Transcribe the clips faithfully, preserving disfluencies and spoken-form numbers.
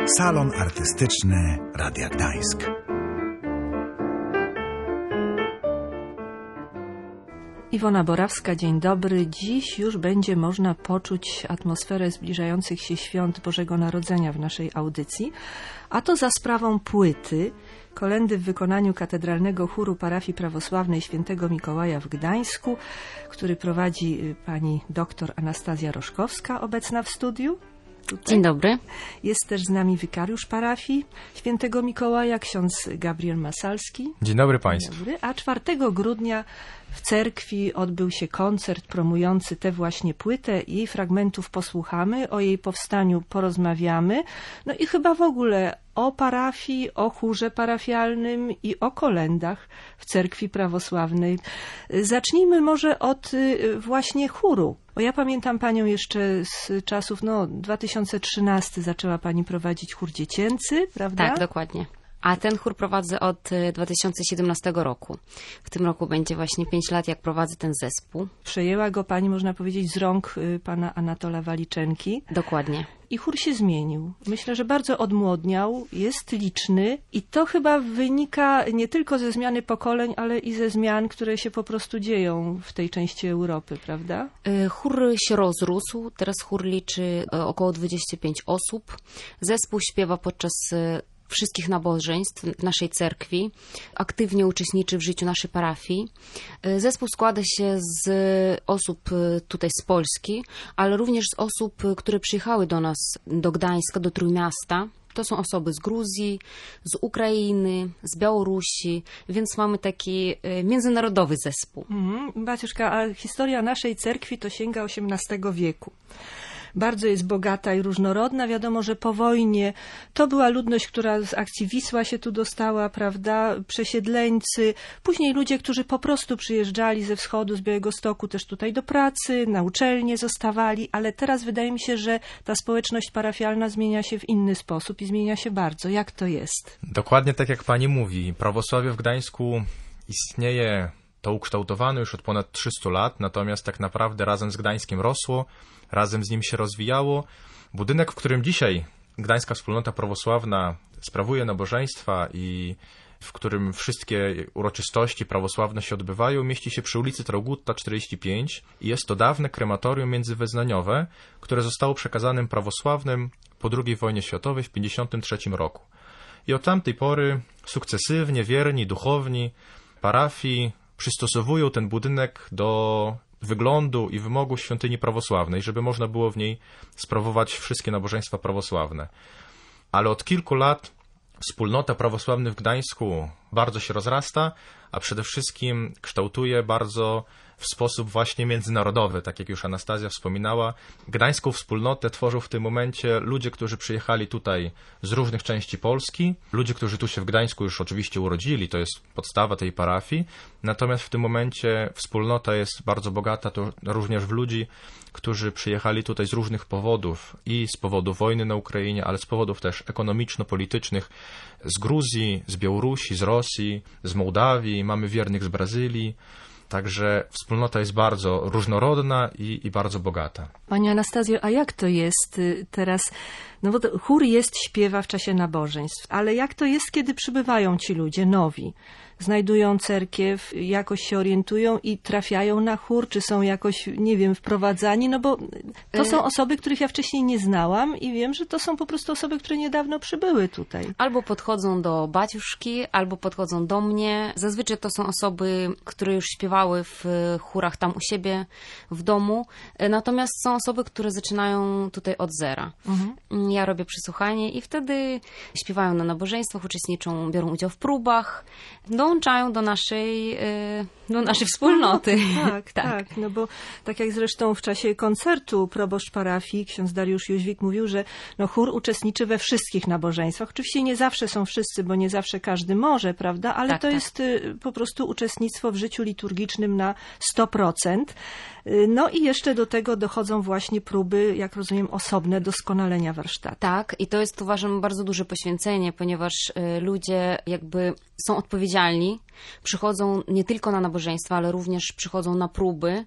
Salon Artystyczny Radia Gdańsk. Iwona Borawska, dzień dobry. Dziś już będzie można poczuć atmosferę zbliżających się świąt Bożego Narodzenia w naszej audycji, a to za sprawą płyty kolędy w wykonaniu Katedralnego Chóru Parafii Prawosławnej Świętego Mikołaja w Gdańsku, który prowadzi pani doktor Anastazja Roszkowska, obecna w studiu. Tutaj. Dzień dobry. Jest też z nami wikariusz parafii Świętego Mikołaja, ksiądz Gabriel Masalski. Dzień dobry Państwu. Dzień dobry. A czwartego grudnia w cerkwi odbył się koncert promujący tę właśnie płytę. Jej fragmentów posłuchamy, o jej powstaniu porozmawiamy. No i chyba w ogóle o parafii, o chórze parafialnym i o kolędach w cerkwi prawosławnej. Zacznijmy może od właśnie chóru. Bo ja pamiętam panią jeszcze z czasów, no dwa tysiące trzynasty zaczęła pani prowadzić chór dziecięcy, prawda? Tak, dokładnie. A ten chór prowadzę od dwa tysiące siedemnastego roku. W tym roku będzie właśnie pięć lat, jak prowadzę ten zespół. Przejęła go pani, można powiedzieć, z rąk pana Anatola Waliczenki. Dokładnie. I chór się zmienił. Myślę, że bardzo odmłodniał, jest liczny i to chyba wynika nie tylko ze zmiany pokoleń, ale i ze zmian, które się po prostu dzieją w tej części Europy, prawda? Chór się rozrósł. Teraz chór liczy około dwadzieścia pięć osób. Zespół śpiewa podczas wszystkich nabożeństw w naszej cerkwi, aktywnie uczestniczy w życiu naszej parafii. Zespół składa się z osób tutaj z Polski, ale również z osób, które przyjechały do nas, do Gdańska, do Trójmiasta. To są osoby z Gruzji, z Ukrainy, z Białorusi, więc mamy taki międzynarodowy zespół. Mhm. Baciuszka, a historia naszej cerkwi to sięga osiemnastego wieku. Bardzo jest bogata i różnorodna. Wiadomo, że po wojnie to była ludność, która z akcji Wisła się tu dostała, prawda? Przesiedleńcy, później ludzie, którzy po prostu przyjeżdżali ze wschodu, z Białegostoku też tutaj do pracy, na uczelnie zostawali, ale teraz wydaje mi się, że ta społeczność parafialna zmienia się w inny sposób i zmienia się bardzo. Jak to jest? Dokładnie tak jak pani mówi. Prawosławie w Gdańsku istnieje, to ukształtowane już od ponad trzystu lat, natomiast tak naprawdę razem z Gdańskiem rosło, razem z nim się rozwijało. Budynek, w którym dzisiaj Gdańska Wspólnota Prawosławna sprawuje nabożeństwa i w którym wszystkie uroczystości prawosławne się odbywają, mieści się przy ulicy Traugutta czterdzieści pięć i jest to dawne krematorium międzywyznaniowe, które zostało przekazanym prawosławnym po drugiej wojnie światowej w tysiąc dziewięćset pięćdziesiątym trzecim roku. I od tamtej pory sukcesywnie wierni, duchowni parafii przystosowują ten budynek do wyglądu i wymogu świątyni prawosławnej, żeby można było w niej sprawować wszystkie nabożeństwa prawosławne. Ale od kilku lat wspólnota prawosławna w Gdańsku bardzo się rozrasta, a przede wszystkim kształtuje bardzo w sposób właśnie międzynarodowy, tak jak już Anastazja wspominała. Gdańską wspólnotę tworzą w tym momencie ludzie, którzy przyjechali tutaj z różnych części Polski, ludzie, którzy tu się w Gdańsku już oczywiście urodzili, to jest podstawa tej parafii, natomiast w tym momencie wspólnota jest bardzo bogata to również w ludzi, którzy przyjechali tutaj z różnych powodów i z powodu wojny na Ukrainie, ale z powodów też ekonomiczno-politycznych, z Gruzji, z Białorusi, z Rosji, z Mołdawii, mamy wiernych z Brazylii. Także wspólnota jest bardzo różnorodna i, i bardzo bogata. Pani Anastazjo, a jak to jest teraz? No bo to, chór jest, śpiewa w czasie nabożeństw, ale jak to jest, kiedy przybywają ci ludzie nowi? Znajdują cerkiew, jakoś się orientują i trafiają na chór, czy są jakoś, nie wiem, wprowadzani? No bo to są osoby, których ja wcześniej nie znałam i wiem, że to są po prostu osoby, które niedawno przybyły tutaj. Albo podchodzą do baciuszki, albo podchodzą do mnie. Zazwyczaj to są osoby, które już śpiewały w chórach tam u siebie w domu. Natomiast są osoby, które zaczynają tutaj od zera. Mhm. Ja robię przesłuchanie i wtedy śpiewają na nabożeństwach, uczestniczą, biorą udział w próbach, dołączają do naszej, do naszej wspólnoty. No, tak, tak, tak. No bo tak jak zresztą w czasie koncertu proboszcz parafii, ksiądz Dariusz Jóźwik mówił, że no, chór uczestniczy we wszystkich nabożeństwach. Oczywiście nie zawsze są wszyscy, bo nie zawsze każdy może, prawda? Ale tak, to tak. jest po prostu uczestnictwo w życiu liturgicznym na sto procent. No i jeszcze do tego dochodzą właśnie próby, jak rozumiem, osobne doskonalenia warsztatu. Tak, i to jest, uważam, bardzo duże poświęcenie, ponieważ ludzie jakby są odpowiedzialni, przychodzą nie tylko na nabożeństwa, ale również przychodzą na próby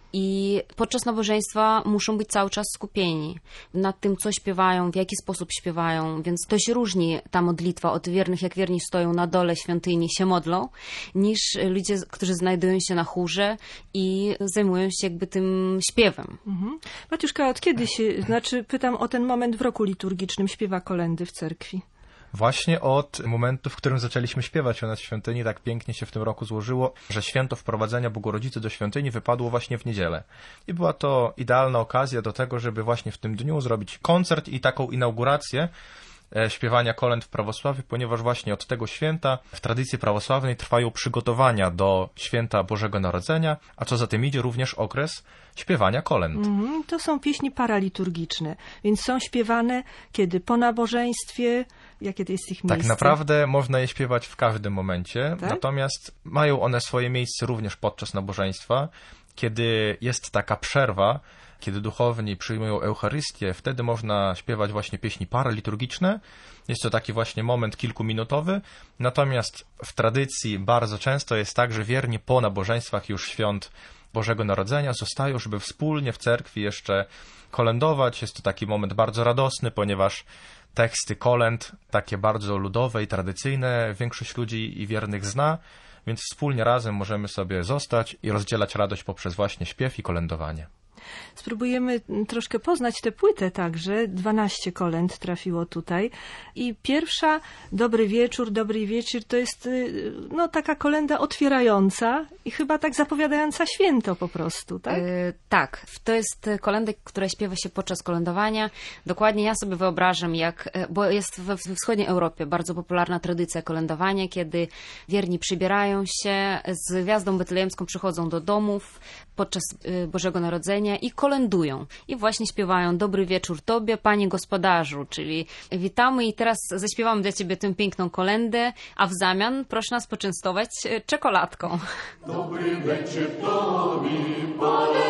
i podczas nabożeństwa muszą być cały czas skupieni nad tym, co śpiewają, w jaki sposób śpiewają, więc to się różni ta modlitwa od wiernych, jak wierni stoją na dole świątyni, się modlą, niż ludzie, którzy znajdują się na chórze i zajmują się jakby tym śpiewem. Mhm. Maciuszka, od kiedy się, znaczy pytam o ten moment w roku liturgicznym śpiewa kolędy w cerkwi? Właśnie od momentu, w którym zaczęliśmy śpiewać u nas w świątyni, tak pięknie się w tym roku złożyło, że święto wprowadzenia Bogorodzicy do świątyni wypadło właśnie w niedzielę. I była to idealna okazja do tego, żeby właśnie w tym dniu zrobić koncert i taką inaugurację śpiewania kolęd w prawosławiu, ponieważ właśnie od tego święta w tradycji prawosławnej trwają przygotowania do święta Bożego Narodzenia, a co za tym idzie również okres śpiewania kolęd. Mm, to są pieśni paraliturgiczne, więc są śpiewane kiedy po nabożeństwie, jakie to jest ich miejsce? Tak naprawdę można je śpiewać w każdym momencie, tak? Natomiast mają one swoje miejsce również podczas nabożeństwa, kiedy jest taka przerwa, kiedy duchowni przyjmują Eucharystię, wtedy można śpiewać właśnie pieśni paraliturgiczne. Jest to taki właśnie moment kilkuminutowy, natomiast w tradycji bardzo często jest tak, że wierni po nabożeństwach już świąt Bożego Narodzenia zostają, żeby wspólnie w cerkwi jeszcze kolędować. Jest to taki moment bardzo radosny, ponieważ teksty kolęd, takie bardzo ludowe i tradycyjne, większość ludzi i wiernych zna, więc wspólnie razem możemy sobie zostać i rozdzielać radość poprzez właśnie śpiew i kolędowanie. Spróbujemy troszkę poznać tę płytę także. dwanaście kolęd trafiło tutaj. I pierwsza, Dobry wieczór, dobry wieczór, to jest no, taka kolenda otwierająca i chyba tak zapowiadająca święto po prostu, tak? Yy, tak, to jest kolenda, która śpiewa się podczas kolędowania. Dokładnie ja sobie wyobrażam, jak, bo jest we wschodniej Europie bardzo popularna tradycja kolędowania, kiedy wierni przybierają się, z gwiazdą betlejemską przychodzą do domów podczas Bożego Narodzenia i kolędują. I właśnie śpiewają Dobry wieczór Tobie, Panie Gospodarzu, czyli witamy i teraz zaśpiewamy dla Ciebie tę piękną kolędę, a w zamian proszę nas poczęstować czekoladką. Dobry wieczór Tobie, Panie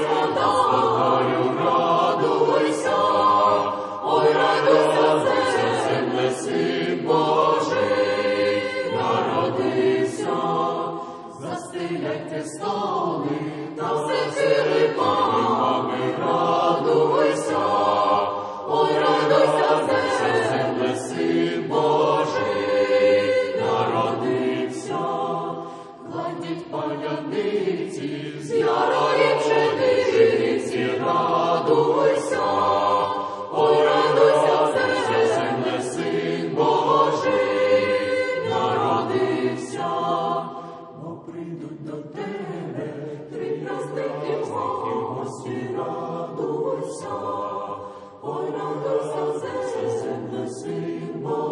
Gospodarzu, radujся, oj radujся, земле Син Божий, народився, застеляйте столи, та все цілий пами, радуйся, ой, радуйся, земле Син Божий, народився, гладіть паляниці, з ярої пшениці, радуйся, ой, радуйся, земле Син Божий, народився, бо прийдуть до тебе три праздники гості, радуйся, ой, радуйся, земле Син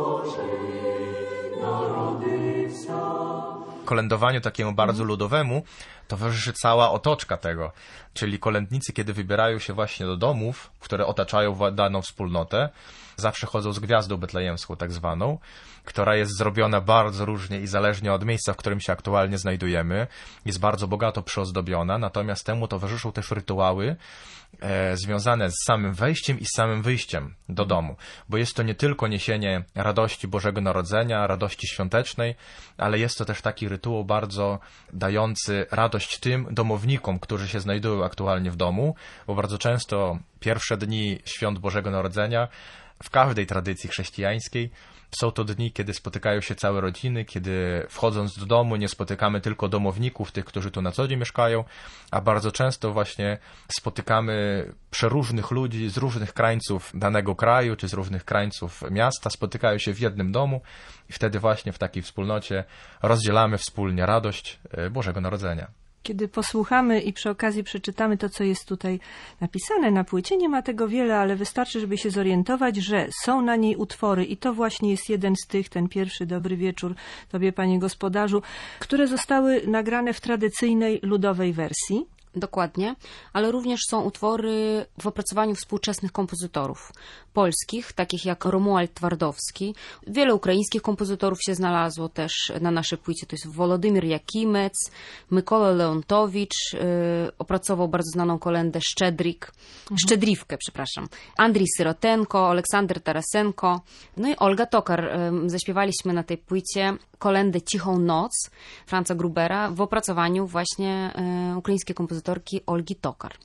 Божий, народився. Kolędowaniu takiemu bardzo ludowemu towarzyszy cała otoczka tego, czyli kolędnicy, kiedy wybierają się właśnie do domów, które otaczają daną wspólnotę, zawsze chodzą z gwiazdą betlejemską tak zwaną, która jest zrobiona bardzo różnie i zależnie od miejsca, w którym się aktualnie znajdujemy, jest bardzo bogato przyozdobiona, natomiast temu towarzyszą też rytuały e, związane z samym wejściem i z samym wyjściem do domu, bo jest to nie tylko niesienie radości Bożego Narodzenia, radości świątecznej, ale jest to też taki rytuał bardzo dający radość tym domownikom, którzy się znajdują aktualnie w domu, bo bardzo często pierwsze dni świąt Bożego Narodzenia w każdej tradycji chrześcijańskiej są to dni, kiedy spotykają się całe rodziny, kiedy wchodząc do domu nie spotykamy tylko domowników, tych, którzy tu na co dzień mieszkają, a bardzo często właśnie spotykamy przeróżnych ludzi z różnych krańców danego kraju, czy z różnych krańców miasta, spotykają się w jednym domu i wtedy właśnie w takiej wspólnocie rozdzielamy wspólnie radość Bożego Narodzenia. Kiedy posłuchamy i przy okazji przeczytamy to, co jest tutaj napisane na płycie, nie ma tego wiele, ale wystarczy, żeby się zorientować, że są na niej utwory i to właśnie jest jeden z tych, ten pierwszy Dobry wieczór Tobie, Panie Gospodarzu, które zostały nagrane w tradycyjnej, ludowej wersji. Dokładnie, ale również są utwory w opracowaniu współczesnych kompozytorów polskich, takich jak Romuald Twardowski. Wiele ukraińskich kompozytorów się znalazło też na naszej płycie. To jest Wolodymyr Jakimec, Mykola Leontowicz, yy, opracował bardzo znaną kolędę Szczedrik, mhm. Szczedriwkę, przepraszam. Andrii Syrotenko, Aleksander Tarasenko, no i Olga Tokar. Yy, zaśpiewaliśmy na tej płycie kolędę Cichą Noc Franza Grubera w opracowaniu właśnie e, ukraińskiej kompozytorki Olgi Tokar.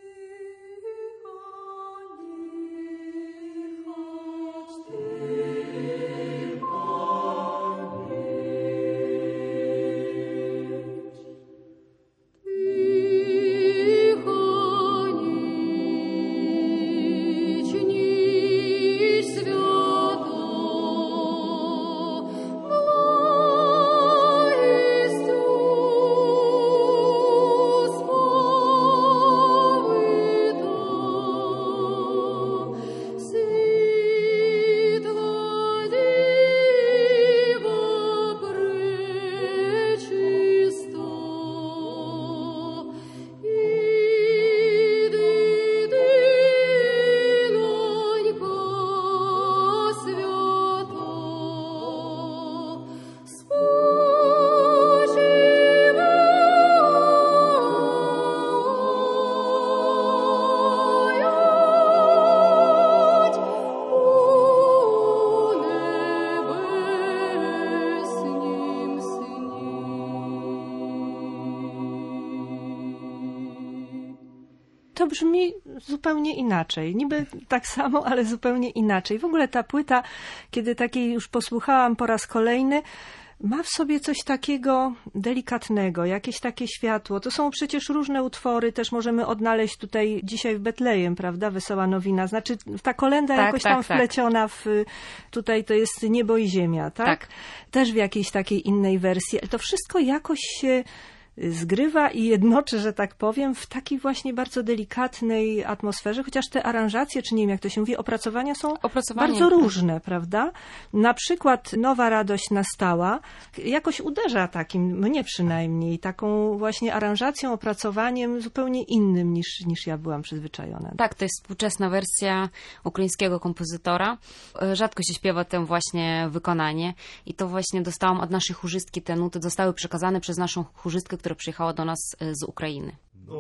To brzmi zupełnie inaczej. Niby tak samo, ale zupełnie inaczej. W ogóle ta płyta, kiedy takiej już posłuchałam po raz kolejny, ma w sobie coś takiego delikatnego, jakieś takie światło. To są przecież różne utwory, też możemy odnaleźć tutaj dzisiaj w Betlejem, prawda, Wesoła Nowina. Znaczy ta kolenda tak, jakoś tak, tam tak. wpleciona w, tutaj to jest Niebo i Ziemia, tak? Tak. Też w jakiejś takiej innej wersji. Ale to wszystko jakoś się zgrywa i jednoczy, że tak powiem, w takiej właśnie bardzo delikatnej atmosferze, chociaż te aranżacje, czy nie wiem jak to się mówi, opracowania są Opracowanie. bardzo różne, prawda? Na przykład Nowa Radość nastała, jakoś uderza takim, mnie przynajmniej, taką właśnie aranżacją, opracowaniem zupełnie innym niż, niż ja byłam przyzwyczajona. Tak, to jest współczesna wersja ukraińskiego kompozytora. Rzadko się śpiewa tę właśnie wykonanie i to właśnie dostałam od naszej chórzystki, te nuty zostały przekazane przez naszą chórzystkę, która przyjechała do nas z Ukrainy.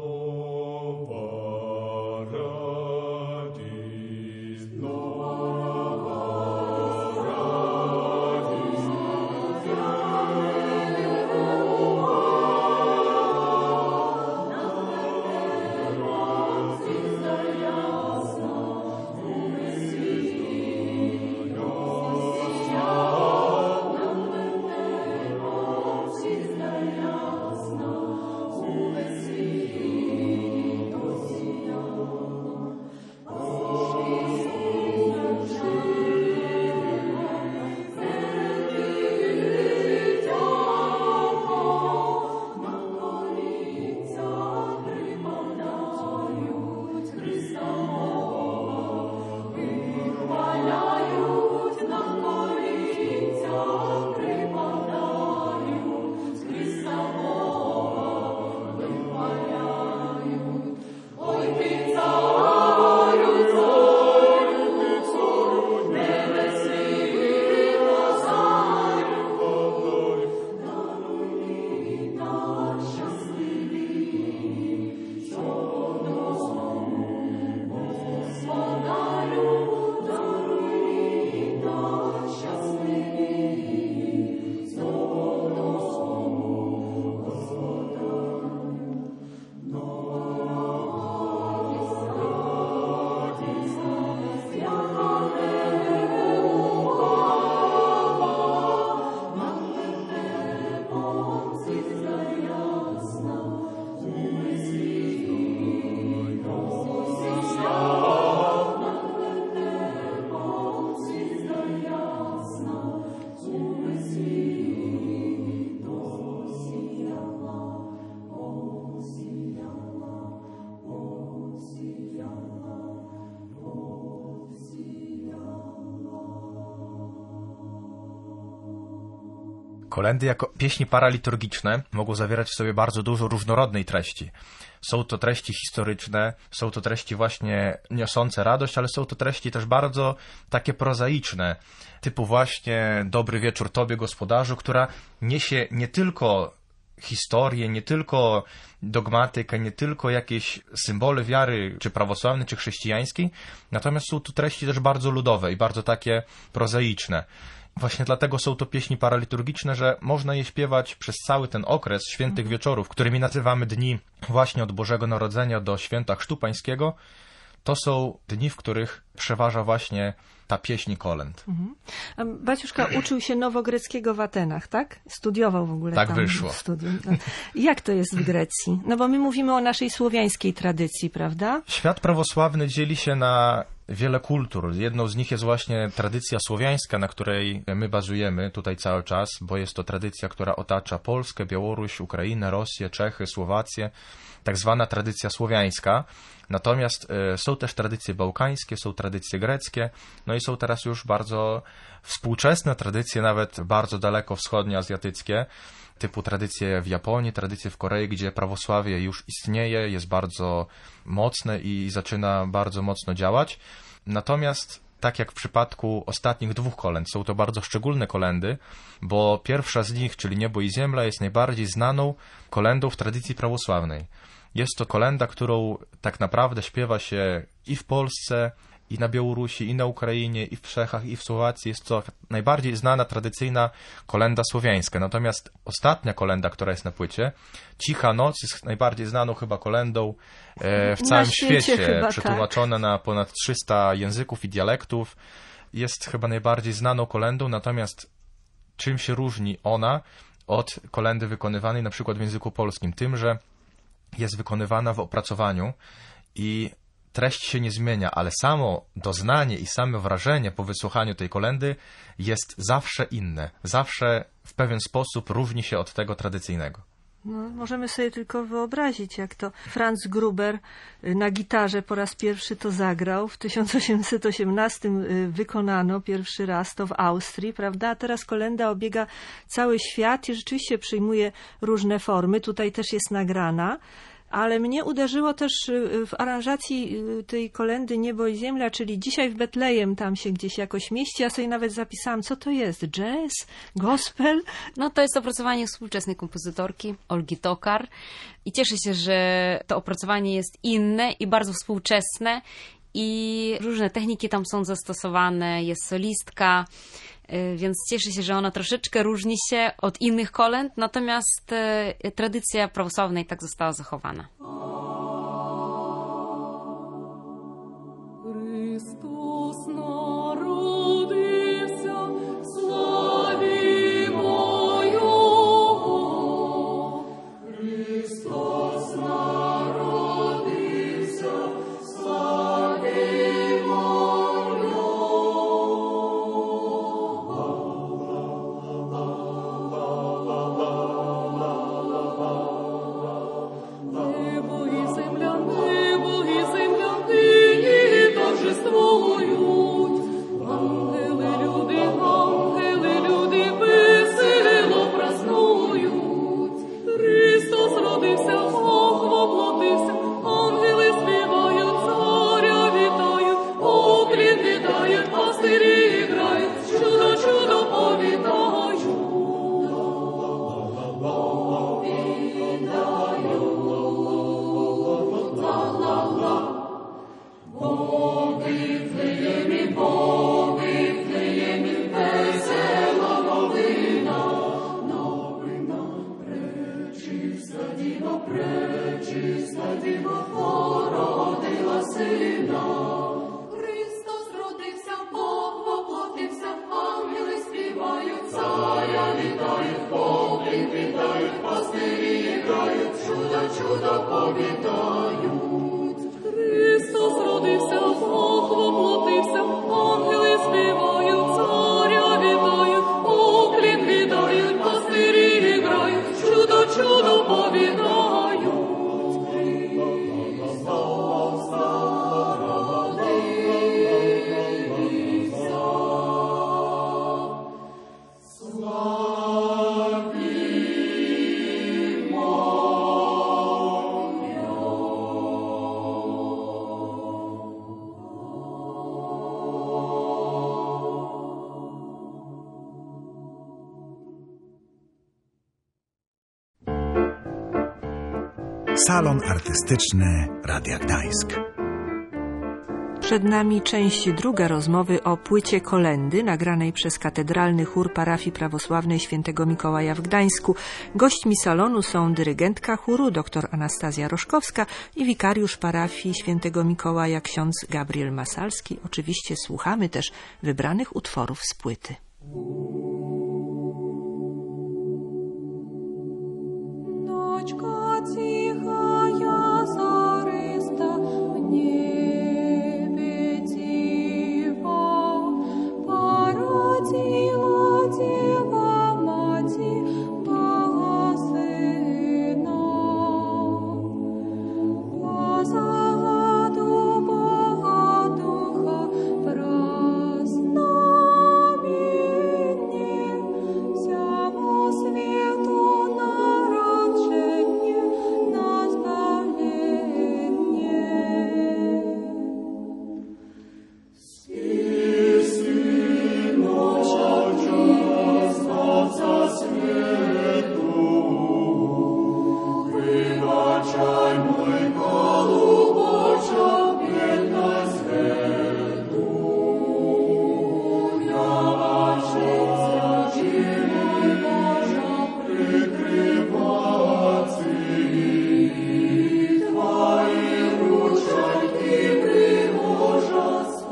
Kolendy jako pieśni paraliturgiczne mogą zawierać w sobie bardzo dużo różnorodnej treści. Są to treści historyczne, są to treści właśnie niosące radość, ale są to treści też bardzo takie prozaiczne, typu właśnie Dobry wieczór Tobie, gospodarzu, która niesie nie tylko historię, nie tylko dogmatykę, nie tylko jakieś symbole wiary, czy prawosławnej, czy chrześcijańskiej, natomiast są tu treści też bardzo ludowe i bardzo takie prozaiczne. Właśnie dlatego są to pieśni paraliturgiczne, że można je śpiewać przez cały ten okres świętych wieczorów, którymi nazywamy dni właśnie od Bożego Narodzenia do święta Chrztu Pańskiego. To są dni, w których przeważa właśnie ta pieśń kolęd. Mhm. A Baciuszka uczył się nowogreckiego w Atenach, tak? Studiował w ogóle Tak tam wyszło. w studium. No. Jak to jest w Grecji? No bo my mówimy o naszej słowiańskiej tradycji, prawda? Świat prawosławny dzieli się na wiele kultur. Jedną z nich jest właśnie tradycja słowiańska, na której my bazujemy tutaj cały czas, bo jest to tradycja, która otacza Polskę, Białoruś, Ukrainę, Rosję, Czechy, Słowację. Tak zwana tradycja słowiańska. Natomiast y, są też tradycje bałkańskie, są tradycje greckie, no i są teraz już bardzo współczesne tradycje, nawet bardzo daleko wschodnioazjatyckie, typu tradycje w Japonii, tradycje w Korei, gdzie prawosławie już istnieje, jest bardzo mocne i zaczyna bardzo mocno działać. Natomiast tak jak w przypadku ostatnich dwóch kolęd, są to bardzo szczególne kolendy, bo pierwsza z nich, czyli Niebo i Ziemia, jest najbardziej znaną kolendą w tradycji prawosławnej. Jest to kolenda, którą tak naprawdę śpiewa się i w Polsce, i na Białorusi, i na Ukrainie, i w Czechach, i w Słowacji. Jest to najbardziej znana, tradycyjna kolenda słowiańska. Natomiast ostatnia kolenda, która jest na płycie, Cicha Noc, jest najbardziej znaną chyba kolendą e, w całym Na świecie świecie, chyba, przetłumaczona na ponad trzysta języków i dialektów. Jest chyba najbardziej znaną kolendą, natomiast czym się różni ona od kolendy wykonywanej na przykład w języku polskim? Tym, że jest wykonywana w opracowaniu i treść się nie zmienia, ale samo doznanie i same wrażenie po wysłuchaniu tej kolendy jest zawsze inne. Zawsze w pewien sposób różni się od tego tradycyjnego. No, możemy sobie tylko wyobrazić, jak to Franz Gruber na gitarze po raz pierwszy to zagrał. W tysiąc osiemset osiemnastym wykonano pierwszy raz to w Austrii, prawda? A teraz kolenda obiega cały świat i rzeczywiście przyjmuje różne formy. Tutaj też jest nagrana. Ale mnie uderzyło też w aranżacji tej kolendy Niebo i Ziemia, czyli Dzisiaj w Betlejem tam się gdzieś jakoś mieści. Ja sobie nawet zapisałam, co to jest? Jazz? Gospel? No to jest opracowanie współczesnej kompozytorki Olgi Tokar i cieszę się, że to opracowanie jest inne i bardzo współczesne i różne techniki tam są zastosowane, jest solistka, więc cieszę się, że ona troszeczkę różni się od innych kolęd, natomiast tradycja prawosławna i tak została zachowana. Salon Artystyczny Radia Gdańsk. Przed nami część druga rozmowy o płycie Kolędy, nagranej przez Katedralny Chór Parafii Prawosławnej Świętego Mikołaja w Gdańsku. Gośćmi salonu są dyrygentka chóru dr Anastazja Roszkowska i wikariusz parafii Świętego Mikołaja ksiądz Gabriel Masalski. Oczywiście słuchamy też wybranych utworów z płyty. Ночка тихая, зариста, в небе дива, породила дева мати Бога сына. По загаду Бога Духа празнамение всему свету народжение на збавление. Вибачай, мой голубочок, бідна свету. Я ошибся, чему Божа прикриваться. Твои ручоньки приможа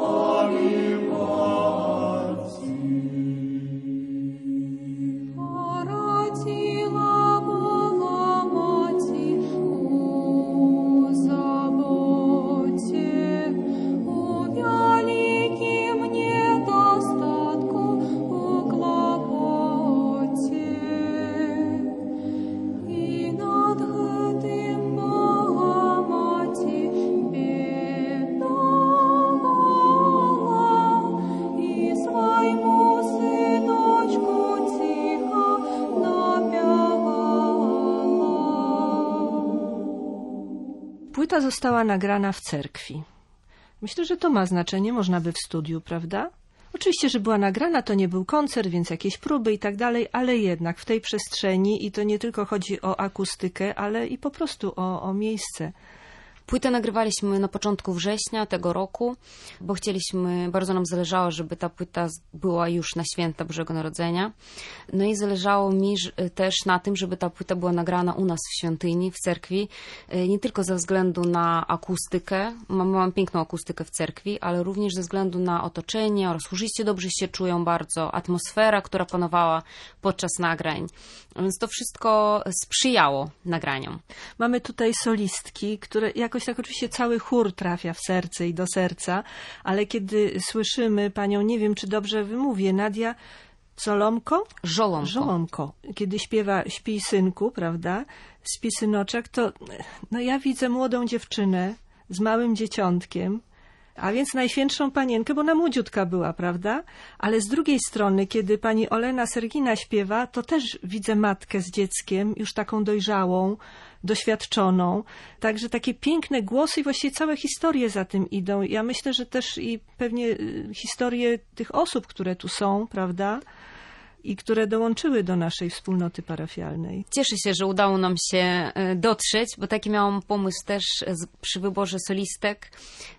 спомиваться. Породила Бога мати у заботе, у великим недостатку, у клопоте. И над гэтым Бога мати бедовала, и своему сыночку тихо напевала. Płyta została nagrana w cerkwi. Myślę, że to ma znaczenie, można by w studiu, prawda? Oczywiście, że była nagrana, to nie był koncert, więc jakieś próby i tak dalej, ale jednak w tej przestrzeni i to nie tylko chodzi o akustykę, ale i po prostu o, o miejsce. Płytę nagrywaliśmy na początku września tego roku, bo chcieliśmy, bardzo nam zależało, żeby ta płyta była już na święta Bożego Narodzenia. No i zależało mi też na tym, żeby ta płyta była nagrana u nas w świątyni, w cerkwi, nie tylko ze względu na akustykę, mam, mam piękną akustykę w cerkwi, ale również ze względu na otoczenie oraz chórzyści dobrze się czują bardzo, atmosfera, która panowała podczas nagrań. Więc to wszystko sprzyjało nagraniom. Mamy tutaj solistki, które jakoś tak oczywiście cały chór trafia w serce i do serca, ale kiedy słyszymy panią, nie wiem czy dobrze wymówię, Nadia Solomko? Żołomko. Żołomko. Kiedy śpiewa Śpij synku, prawda? Śpi synoczek, to no ja widzę młodą dziewczynę z małym dzieciątkiem, a więc Najświętszą Panienkę, bo ona młodziutka była, prawda? Ale z drugiej strony, kiedy pani Olena Sergina śpiewa, to też widzę matkę z dzieckiem, już taką dojrzałą, doświadczoną. Także takie piękne głosy i właściwie całe historie za tym idą. Ja myślę, że też i pewnie historie tych osób, które tu są, prawda? I które dołączyły do naszej wspólnoty parafialnej. Cieszę się, że udało nam się dotrzeć, bo taki miałam pomysł też przy wyborze solistek.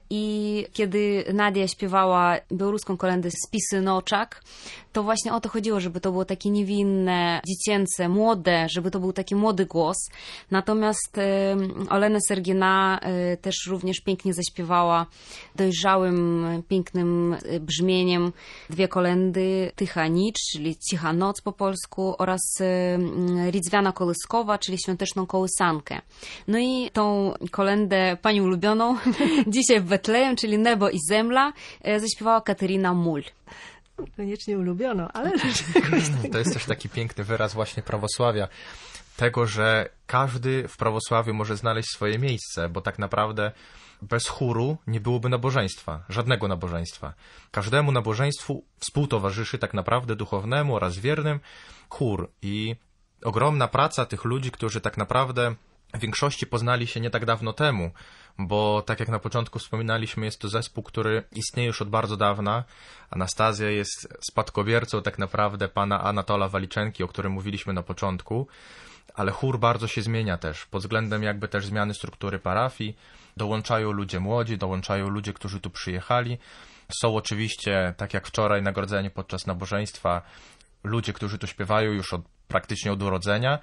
I kiedy Nadia śpiewała białoruską kolędę Śpi synoczek, to właśnie o to chodziło, żeby to było takie niewinne, dziecięce, młode, żeby to był taki młody głos. Natomiast e, Olena Sergina e, też również pięknie zaśpiewała dojrzałym, pięknym brzmieniem dwie kolędy Tycha Nicz, czyli Cicha Noc po polsku, oraz e, Ridzwiana Kołyskowa, czyli Świąteczną Kołysankę. No i tą kolędę, pani ulubioną, dzisiaj w Betlejem, czyli Nebo i Zemla, zaśpiewała Kateryna Mul. Koniecznie ulubiono, ale... To jest też taki piękny wyraz właśnie prawosławia. Tego, że każdy w prawosławiu może znaleźć swoje miejsce, bo tak naprawdę bez chóru nie byłoby nabożeństwa, żadnego nabożeństwa. Każdemu nabożeństwu współtowarzyszy tak naprawdę duchownemu oraz wiernym chór i ogromna praca tych ludzi, którzy tak naprawdę w większości poznali się nie tak dawno temu, bo tak jak na początku wspominaliśmy, jest to zespół, który istnieje już od bardzo dawna. Anastazja jest spadkobiercą tak naprawdę pana Anatola Waliczenki, o którym mówiliśmy na początku. ale chór bardzo się zmienia też, pod względem jakby też zmiany struktury parafii. Dołączają ludzie młodzi, dołączają ludzie, którzy tu przyjechali. Są oczywiście, tak jak wczoraj nagrodzeni podczas nabożeństwa, ludzie, którzy tu śpiewają już od, praktycznie od urodzenia.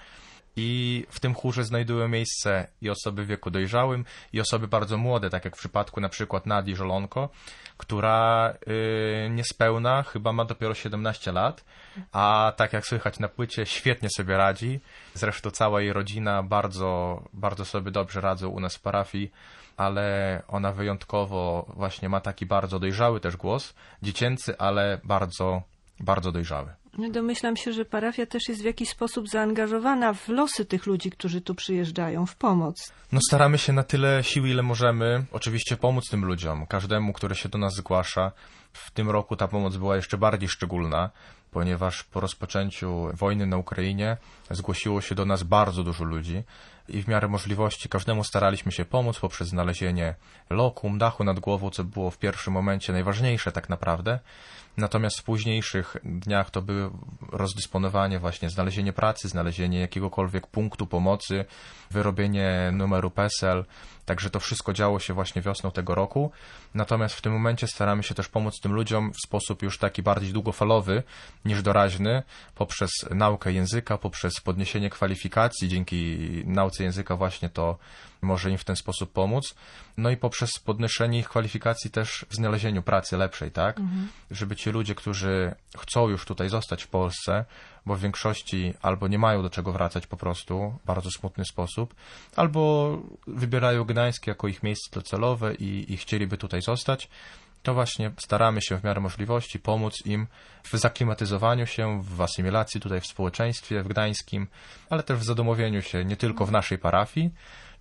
I w tym chórze znajdują miejsce i osoby w wieku dojrzałym, i osoby bardzo młode, tak jak w przypadku na przykład Nadii Żolonko, która yy, niespełna chyba ma dopiero siedemnaście lat, a tak jak słychać na płycie, świetnie sobie radzi. Zresztą cała jej rodzina bardzo, bardzo sobie dobrze radzą u nas w parafii, ale ona wyjątkowo właśnie ma taki bardzo dojrzały też głos, dziecięcy, ale bardzo, bardzo dojrzały. Domyślam się, że parafia też jest w jakiś sposób zaangażowana w losy tych ludzi, którzy tu przyjeżdżają, w pomoc. No staramy się na tyle sił, ile możemy, oczywiście pomóc tym ludziom, każdemu, który się do nas zgłasza. W tym roku ta pomoc była jeszcze bardziej szczególna, ponieważ po rozpoczęciu wojny na Ukrainie zgłosiło się do nas bardzo dużo ludzi i w miarę możliwości każdemu staraliśmy się pomóc poprzez znalezienie lokum, dachu nad głową, co było w pierwszym momencie najważniejsze tak naprawdę. Natomiast w późniejszych dniach to było rozdysponowanie, właśnie znalezienie pracy, znalezienie jakiegokolwiek punktu pomocy, wyrobienie numeru PESEL. Także to wszystko działo się właśnie wiosną tego roku. Natomiast w tym momencie staramy się też pomóc tym ludziom w sposób już taki bardziej długofalowy niż doraźny, poprzez naukę języka, poprzez podniesienie kwalifikacji. Dzięki nauce języka właśnie to może im w ten sposób pomóc. No i poprzez podnoszenie ich kwalifikacji też w znalezieniu pracy lepszej, tak? Mhm. Żeby ci ludzie, którzy chcą już tutaj zostać w Polsce, bo w większości albo nie mają do czego wracać po prostu w bardzo smutny sposób, albo wybierają Gdańsk jako ich miejsce docelowe i, i chcieliby tutaj zostać, to właśnie staramy się w miarę możliwości pomóc im w zaklimatyzowaniu się, w asymilacji tutaj w społeczeństwie w gdańskim, ale też w zadomowieniu się nie tylko w naszej parafii,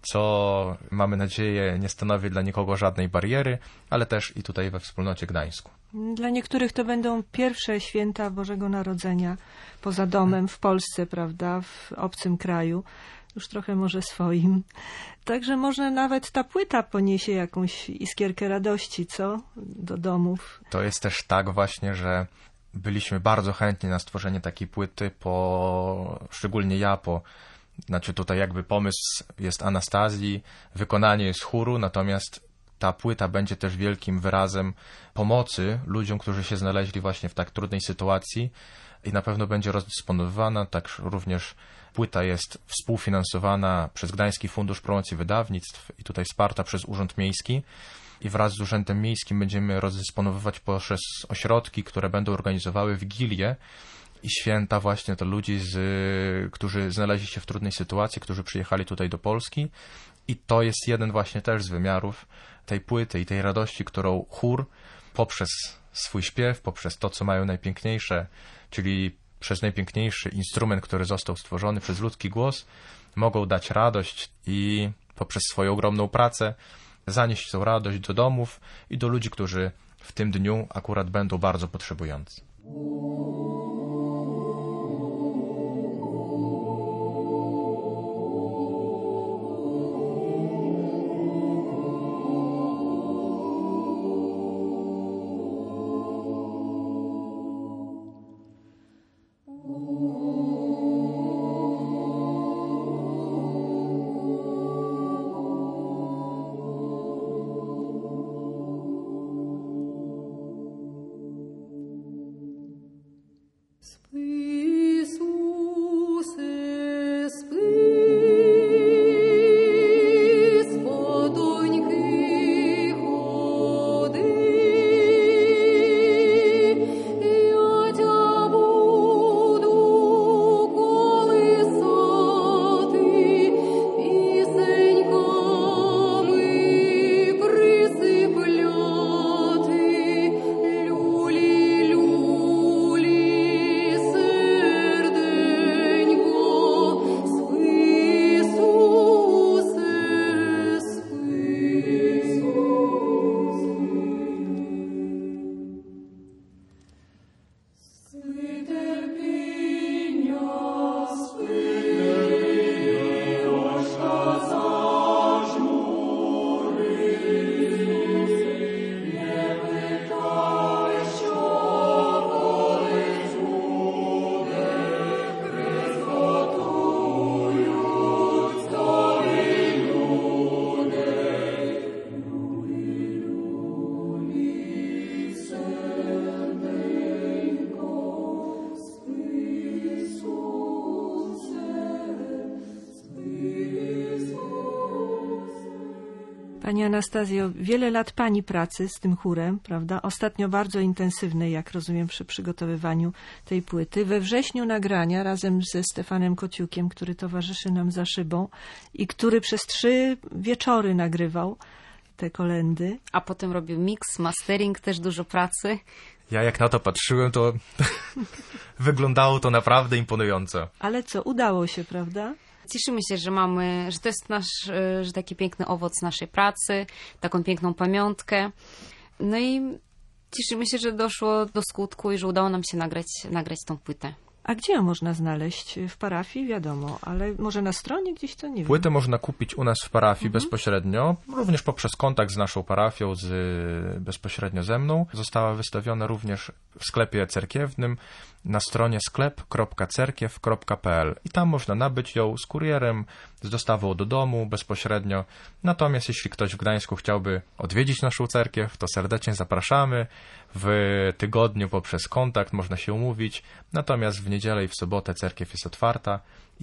co mamy nadzieję nie stanowi dla nikogo żadnej bariery, ale też i tutaj we wspólnocie Gdańsku. Dla niektórych to będą pierwsze święta Bożego Narodzenia poza domem w Polsce, prawda, w obcym kraju, już trochę może swoim. Także może nawet ta płyta poniesie jakąś iskierkę radości, co? Do domów. To jest też tak właśnie, że byliśmy bardzo chętni na stworzenie takiej płyty, po, szczególnie ja, po Znaczy tutaj jakby pomysł jest Anastazji, wykonanie jest chóru, natomiast ta płyta będzie też wielkim wyrazem pomocy ludziom, którzy się znaleźli właśnie w tak trudnej sytuacji i na pewno będzie rozdysponowywana. Tak również płyta jest współfinansowana przez Gdański Fundusz Promocji Wydawnictw i tutaj wsparta przez Urząd Miejski. I wraz z Urzędem Miejskim będziemy rozdysponowywać poprzez ośrodki, które będą organizowały wigilie i święta właśnie to ludzi, z, którzy znaleźli się w trudnej sytuacji, którzy przyjechali tutaj do Polski. I to jest jeden właśnie też z wymiarów tej płyty i tej radości, którą chór poprzez swój śpiew, poprzez to, co mają najpiękniejsze, czyli przez najpiękniejszy instrument, który został stworzony przez ludzki głos, mogą dać radość i poprzez swoją ogromną pracę zanieść tą radość do domów i do ludzi, którzy w tym dniu akurat będą bardzo potrzebujący. Люли, люли, Pani Anastazjo, wiele lat Pani pracy z tym chórem, prawda? Ostatnio bardzo intensywnej, jak rozumiem, przy przygotowywaniu tej płyty. We wrześniu nagrania razem ze Stefanem Kociukiem, który towarzyszy nam za szybą i który przez trzy wieczory nagrywał te kolendy. A potem robił mix, mastering, też dużo pracy. Ja jak na to patrzyłem, to wyglądało to naprawdę imponująco. Ale co, udało się, prawda? Cieszymy się, że mamy, że to jest nasz, e, że taki piękny owoc naszej pracy, taką piękną pamiątkę. No i cieszymy się, że doszło do skutku i że udało nam się nagrać, nagrać tą płytę. A gdzie ją można znaleźć? W parafii? Wiadomo, ale może na stronie gdzieś, to nie wiem. Płytę można kupić u nas w parafii Mhm. bezpośrednio, również poprzez kontakt z naszą parafią, z, bezpośrednio ze mną. Została wystawiona również w sklepie cerkiewnym na stronie sklep kropka cerkiew kropka p l i tam można nabyć ją z kurierem, z dostawą do domu bezpośrednio. Natomiast jeśli ktoś w Gdańsku chciałby odwiedzić naszą cerkiew, to serdecznie zapraszamy. W tygodniu poprzez kontakt można się umówić, natomiast w niedzielę i w sobotę cerkiew jest otwarta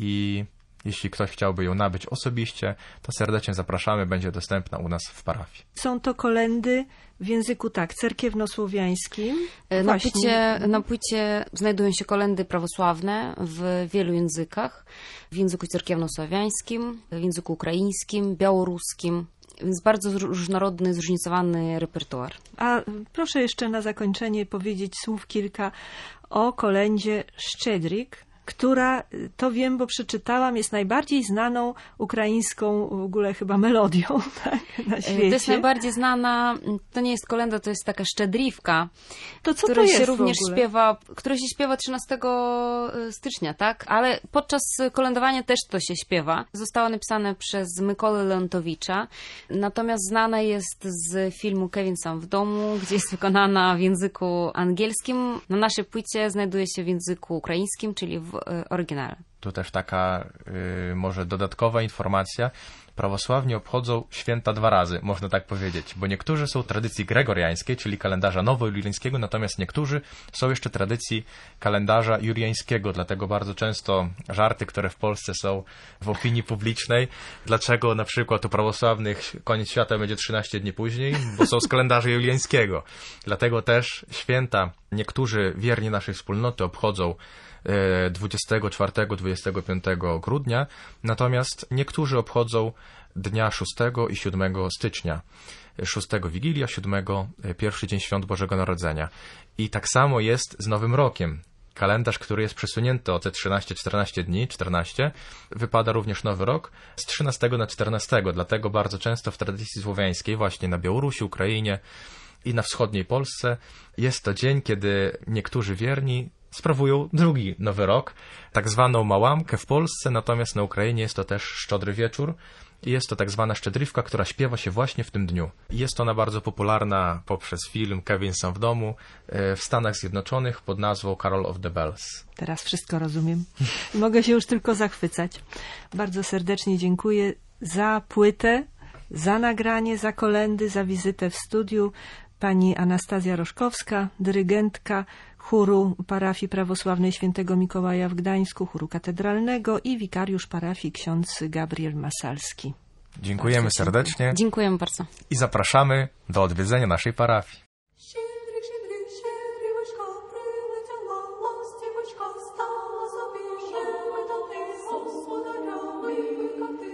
i jeśli ktoś chciałby ją nabyć osobiście, to serdecznie zapraszamy, będzie dostępna u nas w parafii. Są to kolendy w języku tak, cerkiewnosłowiańskim. E, Na Właśnie. płycie, na płycie znajdują się kolendy prawosławne w wielu językach. W języku cerkiewnosłowiańskim, w języku ukraińskim, białoruskim. Więc bardzo różnorodny, zróżnicowany repertuar. A proszę jeszcze na zakończenie powiedzieć słów kilka o kolędzie Szczedrik, która, to wiem, bo przeczytałam, jest najbardziej znaną ukraińską w ogóle chyba melodią, tak, na świecie. To jest najbardziej znana, to nie jest kolenda, to jest taka szczedriwka, To co to której jest się w również ogóle? śpiewa, która się śpiewa trzynastego stycznia, tak? Ale podczas kolędowania też to się śpiewa. Zostało napisane przez Mykolę Leontowicza, natomiast znana jest z filmu Kevin sam w domu, gdzie jest wykonana w języku angielskim. Na naszej płycie znajduje się w języku ukraińskim, czyli w e, oryginale. Tu też taka y, może dodatkowa informacja. Prawosławni obchodzą święta dwa razy, można tak powiedzieć, bo niektórzy są tradycji gregoriańskiej, czyli kalendarza nowojuliańskiego, natomiast niektórzy są jeszcze tradycji kalendarza juliańskiego, dlatego bardzo często żarty, które w Polsce są w opinii publicznej, dlaczego na przykład u prawosławnych koniec świata będzie trzynaście dni później, bo są z kalendarza juliańskiego. Dlatego też święta niektórzy wierni naszej wspólnoty obchodzą dwudziestego czwartego do dwudziestego piątego grudnia, natomiast niektórzy obchodzą dnia szóstego i siódmego stycznia. szóstego Wigilia, siódmego pierwszy dzień świąt Bożego Narodzenia. I tak samo jest z Nowym Rokiem. Kalendarz, który jest przesunięty o te trzynaście czternaście dni, czternaście, wypada również Nowy Rok z trzynastego na czternastego, dlatego bardzo często w tradycji słowiańskiej, właśnie na Białorusi, Ukrainie i na wschodniej Polsce, jest to dzień, kiedy niektórzy wierni sprawują drugi Nowy Rok, tak zwaną małamkę w Polsce, natomiast na Ukrainie jest to też szczodry wieczór i jest to tak zwana szczedrywka, która śpiewa się właśnie w tym dniu. Jest ona bardzo popularna poprzez film Kevin sam w domu w Stanach Zjednoczonych pod nazwą Carol of the Bells. Teraz wszystko rozumiem. Mogę się już tylko zachwycać. Bardzo serdecznie dziękuję za płytę, za nagranie, za kolendy, za wizytę w studiu. Pani Anastazja Roszkowska, dyrygentka chóru parafii prawosławnej Świętego Mikołaja w Gdańsku, chóru katedralnego i wikariusz parafii ksiądz Gabriel Masalski. Dziękujemy Bardzo serdecznie Dziękujemy bardzo. i zapraszamy do odwiedzenia naszej parafii. Щедрик, щедрик, щедрівочка, прилетіла ластівочка, стала собі щебетати, господаря викликати.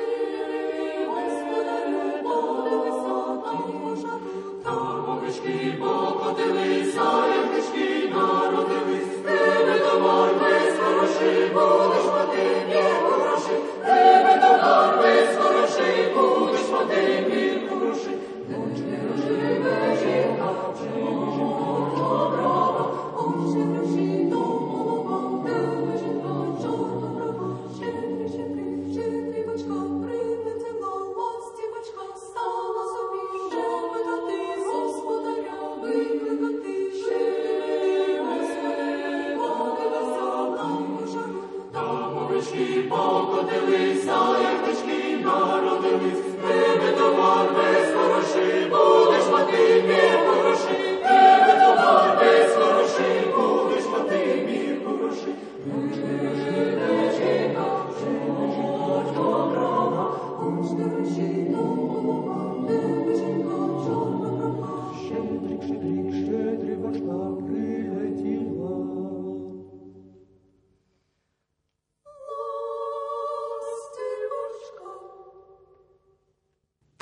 Щедрий господарю, подивися, там пожару, там овечки покотилися, ягнички народились. Тебе товар весь хороший, будеш мати мірку грошей. Тебе товар весь хороший, будеш мати мірку грошей. Дочки роживе жінка, покотилися, ягнички народились. Тебе товар весь хороший, будеш мати мірку грошей. Тебе товар весь хороший, будеш мати мірку грошей. Живе жінка, живе жінка, доброва, учте гроші, доброва.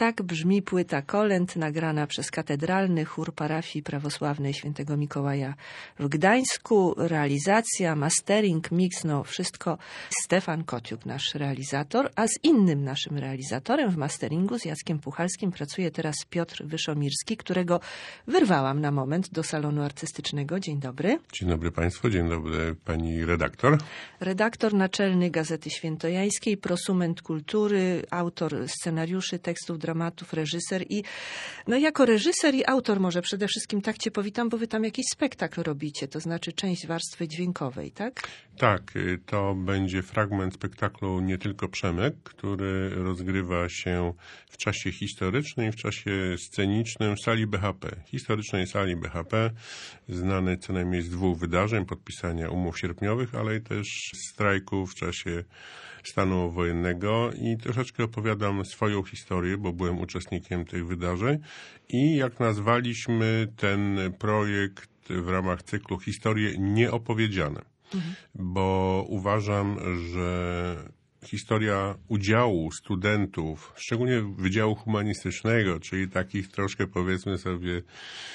Tak brzmi płyta kolęd nagrana przez katedralny chór parafii prawosławnej Świętego Mikołaja w Gdańsku. Realizacja, mastering, mix, no wszystko Stefan Kociuk, nasz realizator, a z innym naszym realizatorem w masteringu, z Jackiem Puchalskim, pracuje teraz Piotr Wyszomirski, którego wyrwałam na moment do salonu artystycznego. Dzień dobry. Dzień dobry Państwu, dzień dobry Pani redaktor. Redaktor naczelny Gazety Świętojańskiej, prosument kultury, autor scenariuszy, tekstów, dramatów, reżyser i no jako reżyser i autor może przede wszystkim tak Cię powitam, bo Wy tam jakiś spektakl robicie, to znaczy część warstwy dźwiękowej, tak? Tak, to będzie fragment spektaklu Nie tylko Przemyk, który rozgrywa się w czasie historycznym i w czasie scenicznym w sali B H P. Historycznej sali B H P, znany co najmniej z dwóch wydarzeń, podpisania umów sierpniowych, ale i też strajku w czasie stanu wojennego i troszeczkę opowiadam swoją historię, bo byłem uczestnikiem tych wydarzeń i jak nazwaliśmy ten projekt w ramach cyklu Historie Nieopowiedziane, mhm. bo uważam, że historia udziału studentów, szczególnie Wydziału Humanistycznego, czyli takich troszkę powiedzmy sobie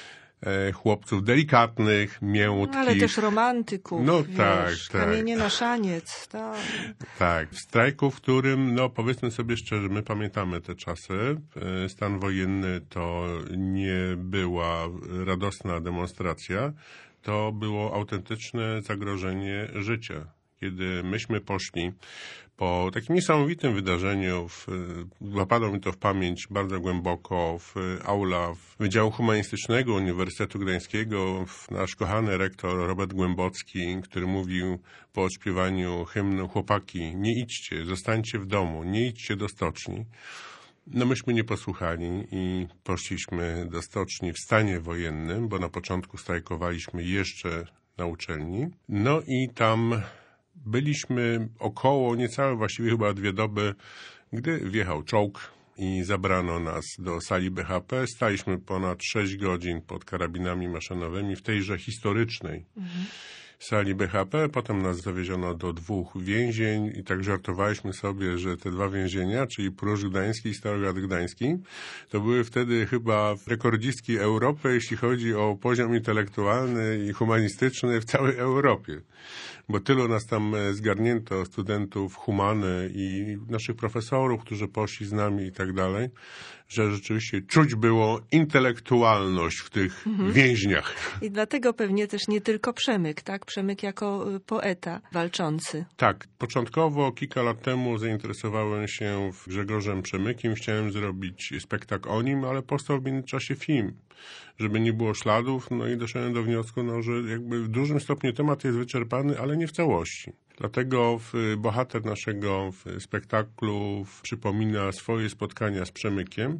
chłopców delikatnych, miękkich. Ale też romantyków, no, wiesz, tak, tak. kamienie na szaniec. Tak. tak, w strajku, w którym, no powiedzmy sobie szczerze, my pamiętamy te czasy. Stan wojenny to nie była radosna demonstracja, to było autentyczne zagrożenie życia. Kiedy myśmy poszli po takim niesamowitym wydarzeniu, w, zapadło mi to w pamięć bardzo głęboko, w aula w Wydziału Humanistycznego Uniwersytetu Gdańskiego, nasz kochany rektor Robert Głębocki, który mówił po odśpiewaniu hymnu: chłopaki, nie idźcie, zostańcie w domu, nie idźcie do stoczni. No myśmy nie posłuchali i poszliśmy do stoczni w stanie wojennym, bo na początku strajkowaliśmy jeszcze na uczelni. No i tam byliśmy około niecałe, właściwie chyba dwie doby, gdy wjechał czołg i zabrano nas do sali B H P. Staliśmy ponad sześć godzin pod karabinami maszynowymi w tejże historycznej mhm. sali B H P. Potem nas zawieziono do dwóch więzień i tak żartowaliśmy sobie, że te dwa więzienia, czyli Pruszcz Gdański i Starowiat Gdański, to były wtedy chyba rekordzistki Europy, jeśli chodzi o poziom intelektualny i humanistyczny w całej Europie. Bo tylu nas tam zgarnięto, studentów humany i naszych profesorów, którzy poszli z nami i tak dalej, że rzeczywiście czuć było intelektualność w tych mhm. więźniach. I dlatego pewnie też nie tylko Przemyk, tak? Przemyk jako poeta walczący. Tak. Początkowo, kilka lat temu zainteresowałem się Grzegorzem Przemykiem. Chciałem zrobić spektakl o nim, ale powstał w międzyczasie film, żeby nie było śladów. No i doszedłem do wniosku, no, że jakby w dużym stopniu temat jest wyczerpany, ale nie w całości. Dlatego bohater naszego spektaklu przypomina swoje spotkania z Przemykiem,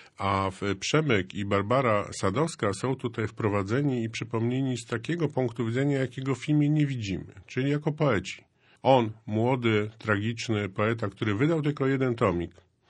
a Przemyk i Barbara Sadowska są tutaj wprowadzeni i przypomnieni z takiego punktu widzenia, jakiego w filmie nie widzimy, czyli jako poeci. On, młody, tragiczny poeta, który wydał tylko jeden tomik.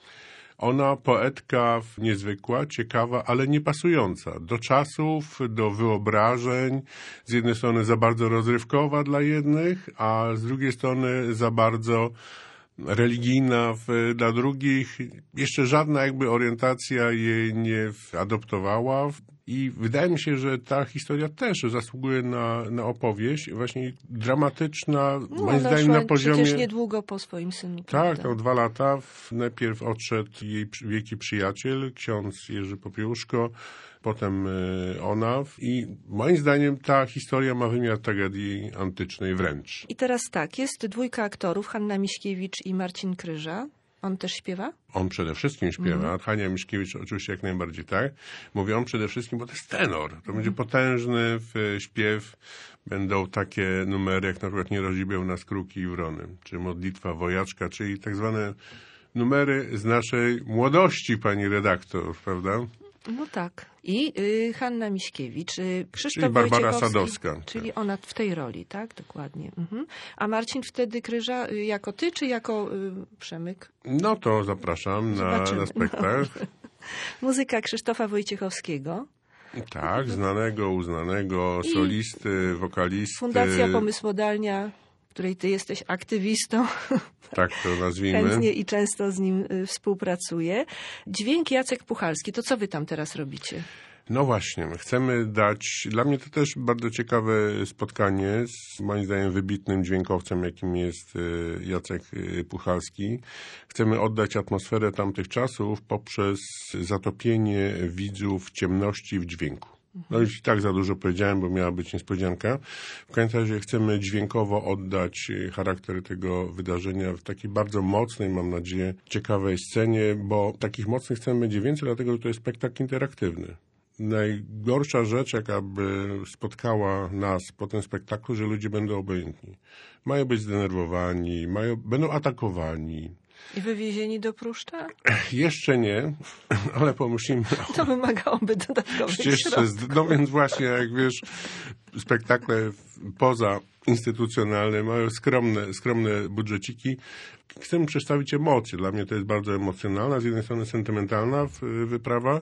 Ona poetka niezwykła, ciekawa, ale nie pasująca do czasów, do wyobrażeń. Z jednej strony za bardzo rozrywkowa dla jednych, a z drugiej strony za bardzo religijna w, dla drugich. Jeszcze żadna jakby orientacja jej nie adoptowała. I wydaje mi się, że ta historia też zasługuje na, na opowieść, właśnie dramatyczna, no, moim zdaniem na poziomie... przecież niedługo po swoim synu. Tak, to dwa lata. Najpierw odszedł jej wielki przyjaciel, ksiądz Jerzy Popiełuszko, potem ona. I moim zdaniem ta historia ma wymiar tragedii antycznej wręcz. I teraz tak, jest dwójka aktorów, Hanna Miśkiewicz i Marcin Kryża. On też śpiewa? On przede wszystkim śpiewa. Mm. Hania Miśkiewicz oczywiście jak najbardziej tak. Mówię on przede wszystkim, bo to jest tenor. To mm. będzie potężny śpiew. Będą takie numery, jak na przykład Nie rozdzibią nas kruki i wrony, czy Modlitwa wojaczka, czyli tak zwane numery z naszej młodości, pani redaktor, prawda? No tak. I y, Hanna Miśkiewicz, y, Krzysztof czyli Barbara Wojciechowski, Sadowska. Czyli ona w tej roli, tak? Dokładnie. Mhm. A Marcin wtedy Kryża y, jako ty, czy jako y, Przemyk? No to zapraszam na, na spektakl. No. Muzyka Krzysztofa Wojciechowskiego. Tak, znanego, uznanego solisty, wokalisty. Fundacja Pomysłodalnia której ty jesteś aktywistą. Tak to nazwijmy. Chętnie i często z nim y, współpracuję. Dźwięk Jacek Puchalski, to co wy tam teraz robicie? No właśnie, my chcemy dać, dla mnie to też bardzo ciekawe spotkanie z moim zdaniem wybitnym dźwiękowcem, jakim jest Jacek Puchalski. Chcemy oddać atmosferę tamtych czasów poprzez zatopienie widzów ciemności w dźwięku. No już i tak za dużo powiedziałem, bo miała być niespodzianka. W końcu razie chcemy dźwiękowo oddać charakter tego wydarzenia w takiej bardzo mocnej, mam nadzieję, ciekawej scenie, bo takich mocnych scen będzie więcej, dlatego że to jest spektakl interaktywny. Najgorsza rzecz, jaka by spotkała nas po tym spektaklu, że ludzie będą obojętni. Mają być zdenerwowani, mają, będą atakowani. I wywiezieni do Pruszcza? Jeszcze nie, ale pomyślimy o... To wymagałoby dodatkowych ścieżce, środków. no więc właśnie, jak wiesz, spektakle poza instytucjonalne mają skromne, skromne budżeciki. Chcemy przedstawić emocje. Dla mnie to jest bardzo emocjonalna, z jednej strony sentymentalna wyprawa,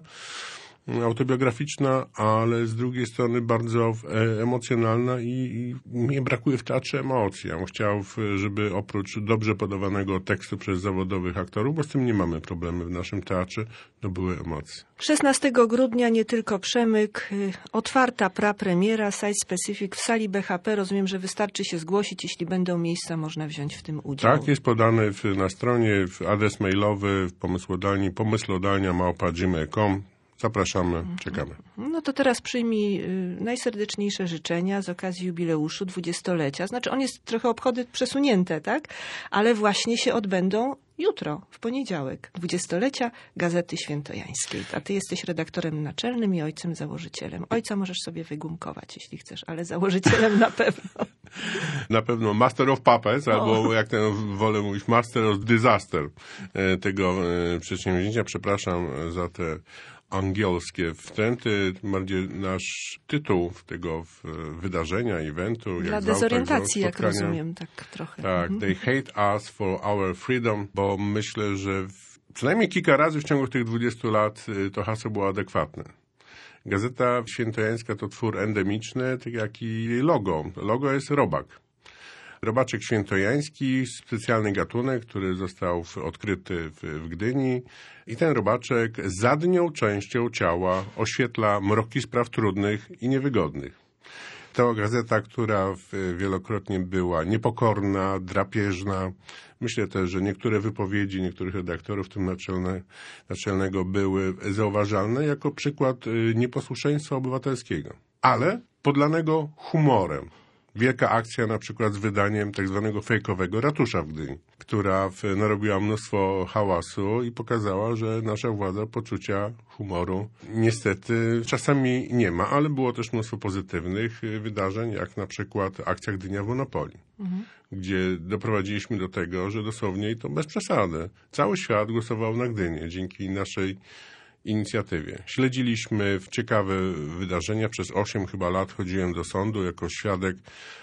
autobiograficzna, ale z drugiej strony bardzo emocjonalna i, i mnie brakuje w teatrze emocji. Ja bym chciał, żeby oprócz dobrze podawanego tekstu przez zawodowych aktorów, bo z tym nie mamy problemu w naszym teatrze, to były emocje. szesnastego grudnia nie tylko Przemyk, otwarta prapremiera, site specific w sali B H P. Rozumiem, że wystarczy się zgłosić, jeśli będą miejsca, można wziąć w tym udział. Tak, jest podane w, na stronie, w adres mailowy, w pomysłodalni, pomysłodalnia małpa gmail kropka com. Zapraszamy, czekamy. No to teraz przyjmij najserdeczniejsze życzenia z okazji jubileuszu dwudziestolecia. Znaczy on jest trochę obchody przesunięte, tak? Ale właśnie się odbędą jutro, w poniedziałek, dwudziestolecia Gazety Świętojańskiej. A ty jesteś redaktorem naczelnym i ojcem założycielem. Ojca możesz sobie wygumkować, jeśli chcesz, ale założycielem na pewno. Na pewno Master of Puppets, albo jak ten wolę mówić, Master of Disaster tego przedsięwzięcia. Przepraszam za te angielskie wtręty, bardziej nasz tytuł tego wydarzenia, eventu. Dla jak dezorientacji, jak spotkania. rozumiem, tak trochę. Tak, Mhm. they hate us for our freedom, bo myślę, że w, przynajmniej kilka razy w ciągu tych dwudziestu lat to hasło było adekwatne. Gazeta Świętojańska to twór endemiczny, tak jak i jej logo. Logo jest robak. Robaczek świętojański, specjalny gatunek, który został odkryty w, w Gdyni. I ten robaczek zadnią częścią ciała oświetla mroki spraw trudnych i niewygodnych. To gazeta, która wielokrotnie była niepokorna, drapieżna. Myślę też, że niektóre wypowiedzi niektórych redaktorów, w tym naczelne, naczelnego, były zauważalne jako przykład nieposłuszeństwa obywatelskiego, ale podlanego humorem. Wielka akcja na przykład z wydaniem tak zwanego fejkowego ratusza w Gdyni, która narobiła mnóstwo hałasu i pokazała, że nasza władza poczucia humoru niestety czasami nie ma, ale było też mnóstwo pozytywnych wydarzeń, jak na przykład akcja Gdynia w Monopolii, mhm. gdzie doprowadziliśmy do tego, że dosłownie, i to bez przesady, cały świat głosował na Gdynię dzięki naszej inicjatywie. Śledziliśmy ciekawe wydarzenia. Przez osiem chyba lat chodziłem do sądu jako świadek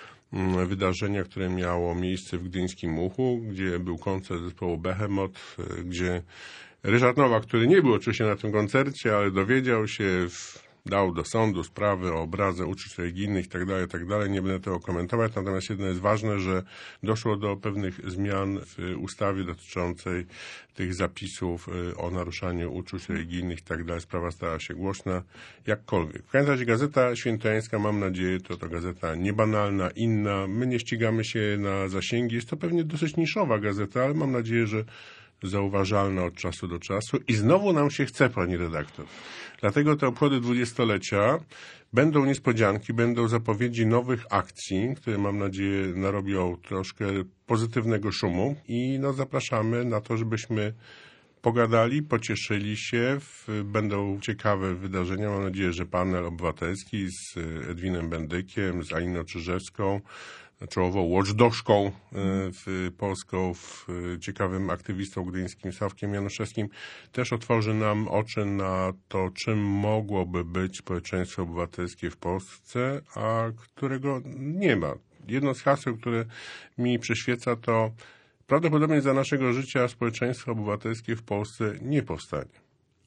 wydarzenia, które miało miejsce w gdyńskim Uchu, gdzie był koncert zespołu Behemoth, gdzie Ryszard Nowak, który nie był oczywiście na tym koncercie, ale dowiedział się, dał do sądu sprawę o obrazę uczuć religijnych i tak dalej, tak dalej. Nie będę tego komentować, natomiast jedno jest ważne, że doszło do pewnych zmian w ustawie dotyczącej tych zapisów o naruszaniu uczuć religijnych i tak dalej. Sprawa stała się głośna, jakkolwiek. W każdym razie Gazeta Świętojańska, mam nadzieję, to to gazeta niebanalna, inna. My nie ścigamy się na zasięgi. Jest to pewnie dosyć niszowa gazeta, ale mam nadzieję, że zauważalna od czasu do czasu i znowu nam się chce, pani redaktor. Dlatego te obchody dwudziestolecia będą niespodzianki, będą zapowiedzi nowych akcji, które mam nadzieję narobią troszkę pozytywnego szumu i no zapraszamy na to, żebyśmy pogadali, pocieszyli się, będą ciekawe wydarzenia. Mam nadzieję, że panel obywatelski z Edwinem Bendykiem, z Aliną Czyżewską, czołową watchdożką polską, ciekawym aktywistą gdyńskim Sławkiem Januszewskim, też otworzy nam oczy na to, czym mogłoby być społeczeństwo obywatelskie w Polsce, a którego nie ma. Jedno z haseł, które mi przyświeca, to prawdopodobnie za naszego życia społeczeństwo obywatelskie w Polsce nie powstanie.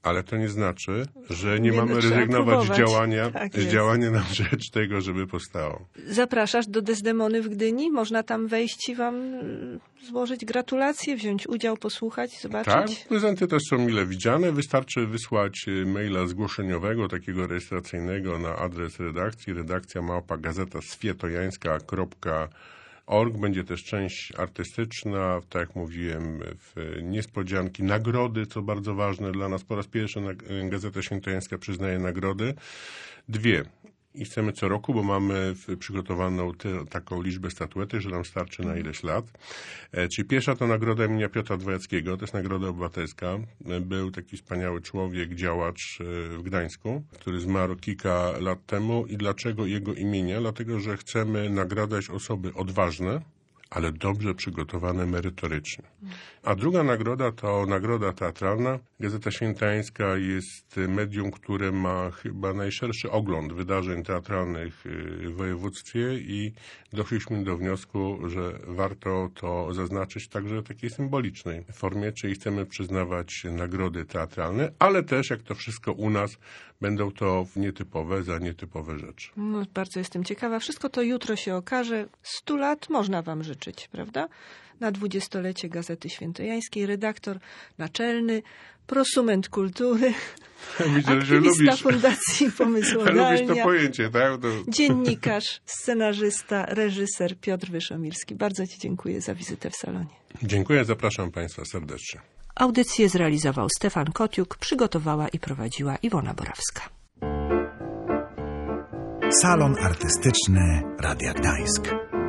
ale to nie znaczy, że nie Nie, mamy no, trzeba rezygnować z próbować. działania, Tak z jest. działania na rzecz tego, żeby powstało. Zapraszasz do Desdemony w Gdyni? Można tam wejść i wam y, złożyć gratulacje, wziąć udział, posłuchać, zobaczyć? Tak, prezenty też są mile widziane. Wystarczy wysłać y, maila zgłoszeniowego, takiego rejestracyjnego na adres redakcji, redakcja małpa gazeta swietojańska kropka org. Będzie też część artystyczna, tak jak mówiłem, w niespodzianki, nagrody, co bardzo ważne dla nas. Po raz pierwszy na- Gazeta Świętojańska przyznaje nagrody. Dwie. I chcemy co roku, bo mamy w- przygotowaną te, taką liczbę statuety, że nam starczy na ileś lat. E, czyli pierwsza to nagroda imienia Piotra Dwojackiego, to jest nagroda obywatelska. E, Był taki wspaniały człowiek, działacz e, w Gdańsku, który zmarł kilka lat temu. I dlaczego jego imienia? Dlatego, że chcemy nagradzać osoby odważne, ale dobrze przygotowane merytorycznie. A druga nagroda to nagroda teatralna. Gazeta Świętojańska jest medium, które ma chyba najszerszy ogląd wydarzeń teatralnych w województwie i doszliśmy do wniosku, że warto to zaznaczyć także w takiej symbolicznej formie, czyli chcemy przyznawać nagrody teatralne, ale też, jak to wszystko u nas, będą to nietypowe za nietypowe rzeczy. No, bardzo jestem ciekawa. Wszystko to jutro się okaże. Stu lat można wam życzyć, prawda? Na dwudziestolecie Gazety Świętojańskiej, redaktor naczelny, prosument kultury, Widzę, że aktywista lubisz, Fundacji lubisz to Pomysłodalnia, pojęcie, tak? To... dziennikarz, scenarzysta, reżyser Piotr Wyszomirski. Bardzo ci dziękuję za wizytę w salonie. Dziękuję, zapraszam Państwa serdecznie. Audycję zrealizował Stefan Kociuk, przygotowała i prowadziła Iwona Borawska. Salon Artystyczny Radia Gdańsk.